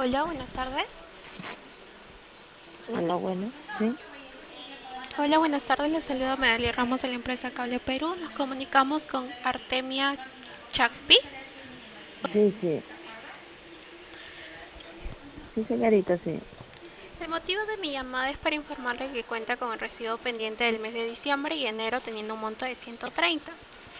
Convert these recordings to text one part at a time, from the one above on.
Hola, buenas tardes. Hola, bueno, sí, Hola, buenas tardes. Les saluda Medalia Ramos de la empresa Cable Perú. Nos comunicamos con Artemia Chacpi. sí, sí, sí, señorita, sí, El motivo de mi llamada es para informarle que cuenta con el recibo pendiente del mes de diciembre y enero teniendo un monto de 130.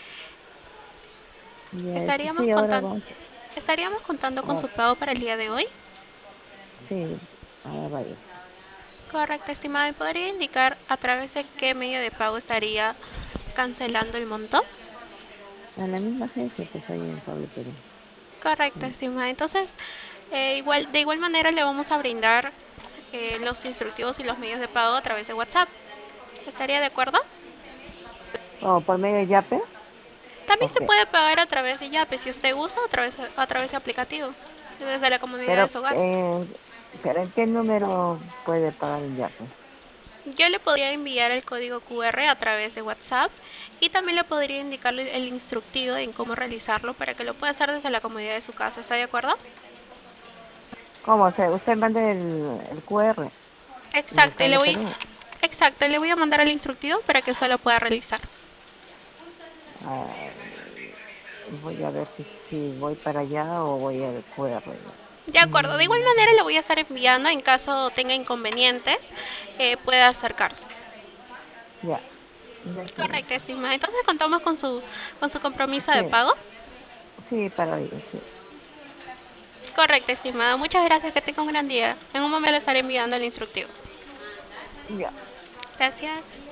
ya, Estaríamos sí, ahora contando, vamos, estaríamos contando con ah, su pago para el día de hoy. sí, ahora vaya, Correcto, estimada. ¿Me podría indicar a través de qué medio de pago estaría cancelando el monto? a la misma agencia, pues ahí en Cable Perú, Correcto, sí, estimada. Entonces, de igual manera le vamos a brindar los instructivos y los medios de pago a través de WhatsApp. ¿Estaría de acuerdo? o por medio de Yape, También ¿o se qué? puede pagar a través de Yape si usted gusta, a través de aplicativo, desde la comodidad de pero, su hogar. pero ¿en qué número puede pagar en Yape? Yo le podría enviar el código QR a través de WhatsApp y también le podría indicar el instructivo en cómo realizarlo para que lo pueda hacer desde la comodidad de su casa. ¿Está de acuerdo? ¿Cómo? O sea, usted manda el QR de Exacto, Cable Perú, exacto, le voy a mandar el instructivo para que usted lo pueda realizar. ah, voy a ver si voy para allá o voy al QR, ya. De acuerdo, de igual manera le voy a estar enviando en caso tenga inconvenientes, pueda acercarse. Ya, ya, Correcto, señorita, estimada. Entonces contamos con su compromiso de sí, pago. sí, para hoy, sí, Correcto, estimada. Muchas gracias, que tenga un gran día. En un momento le estaré enviando el instructivo. ya. Gracias.